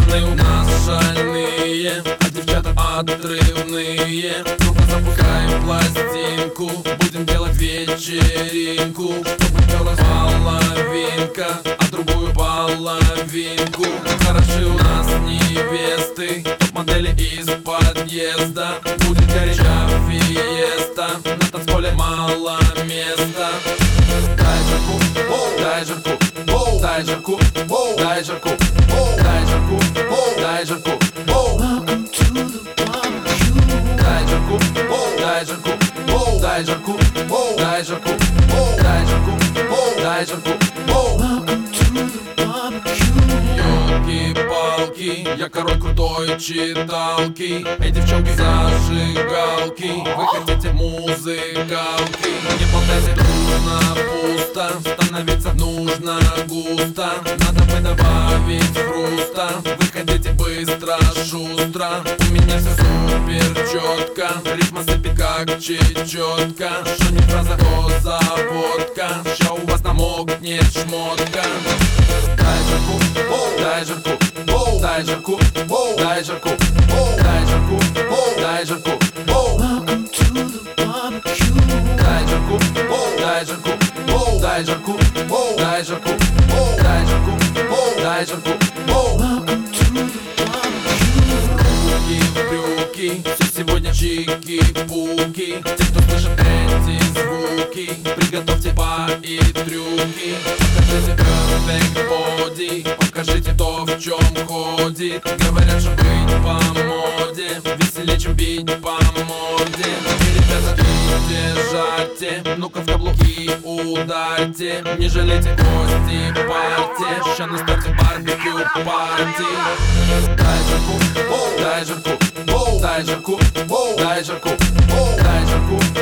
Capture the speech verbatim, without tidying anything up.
Пацаны у нас шальные, а девчата отрывные. Ну-ка запускаем пластинку, будем делать вечеринку, чтобы пелась половинка, а другую половинку. Хороши у нас невесты, топ-модели из подъезда. Будет горяча фиеста, на танцполе мало места. Дай жарку, дай жарку, дай жарку, дай жарку, дай жарку, дай жарку. Welcome to the barbecue. Дай жарку, дай жарку, дай жарку, дай жарку, дай жарку, дай жарку. Welcome to the barbecue. Ёлки-палки, я король крутой читалки. Эй, девчонки, зажигалки, вы хотите музыкалки. Не болтайте, нужно пусто, становиться нужно густо. Надо бы добавить хруста, вы хотите быстро, шустро. У меня все супер четко, ритма сыпет как чечетка. Что не фраза, то заводка, ща у вас намокнет шмотка. Дай жарку, дай жарку, дай жарку, дай жарку, дай жарку, дай жарку. Welcome to the barbecue. Дай жарку, дай жарку, дай жарку, дай жарку, дай жарку, дай жарку. Welcome to the barbecue. Руки в брюки, все сегодня чики-пуки. Те, кто слышит эти звуки, приготовьте па и трюки. Покажите perfect body, покажите то, в чем ходит. Говорят, что быть по моде веселее, чем бить по морде. И, ребята, идите, жарьте, ну-ка в каблуки ударьте. Не жалейте кости, парьте, ща на старте барбекю парти. Дай жарку, дай жарку, дай жарку, дай жарку, дай жарку,